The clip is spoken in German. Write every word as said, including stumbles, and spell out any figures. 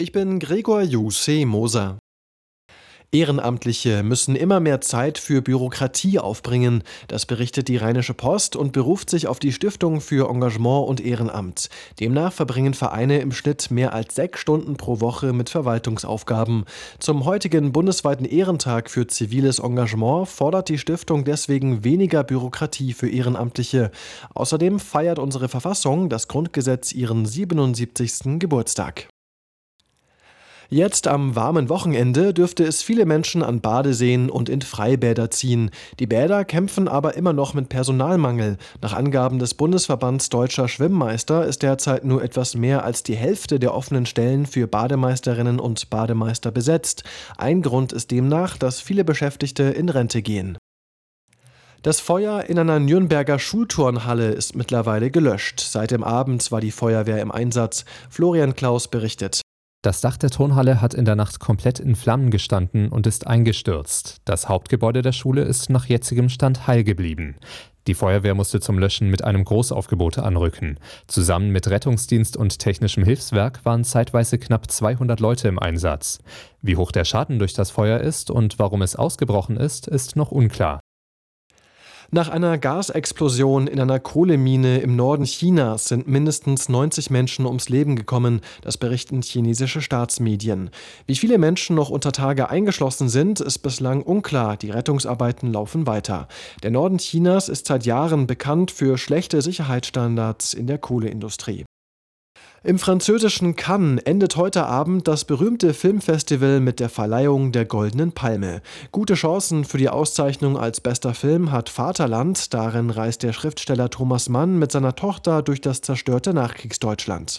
Ich bin Gregor Juseh Moser. Ehrenamtliche müssen immer mehr Zeit für Bürokratie aufbringen. Das berichtet die Rheinische Post und beruft sich auf die Stiftung für Engagement und Ehrenamt. Demnach verbringen Vereine im Schnitt mehr als sechs Stunden pro Woche mit Verwaltungsaufgaben. Zum heutigen bundesweiten Ehrentag für ziviles Engagement fordert die Stiftung deswegen weniger Bürokratie für Ehrenamtliche. Außerdem feiert unsere Verfassung, das Grundgesetz, ihren siebenundsiebzigsten Geburtstag. Jetzt am warmen Wochenende dürfte es viele Menschen an Badeseen und in Freibäder ziehen. Die Bäder kämpfen aber immer noch mit Personalmangel. Nach Angaben des Bundesverbands Deutscher Schwimmmeister ist derzeit nur etwas mehr als die Hälfte der offenen Stellen für Bademeisterinnen und Bademeister besetzt. Ein Grund ist demnach, dass viele Beschäftigte in Rente gehen. Das Feuer in einer Nürnberger Schulturnhalle ist mittlerweile gelöscht. Seit dem Abend war die Feuerwehr im Einsatz. Florian Klaus berichtet. Das Dach der Turnhalle hat in der Nacht komplett in Flammen gestanden und ist eingestürzt. Das Hauptgebäude der Schule ist nach jetzigem Stand heil geblieben. Die Feuerwehr musste zum Löschen mit einem Großaufgebot anrücken. Zusammen mit Rettungsdienst und technischem Hilfswerk waren zeitweise knapp zweihundert Leute im Einsatz. Wie hoch der Schaden durch das Feuer ist und warum es ausgebrochen ist, ist noch unklar. Nach einer Gasexplosion in einer Kohlemine im Norden Chinas sind mindestens neunzig Menschen ums Leben gekommen, das berichten chinesische Staatsmedien. Wie viele Menschen noch unter Tage eingeschlossen sind, ist bislang unklar. Die Rettungsarbeiten laufen weiter. Der Norden Chinas ist seit Jahren bekannt für schlechte Sicherheitsstandards in der Kohleindustrie. Im französischen Cannes endet heute Abend das berühmte Filmfestival mit der Verleihung der Goldenen Palme. Gute Chancen für die Auszeichnung als bester Film hat Vaterland. Darin reist der Schriftsteller Thomas Mann mit seiner Tochter durch das zerstörte Nachkriegsdeutschland.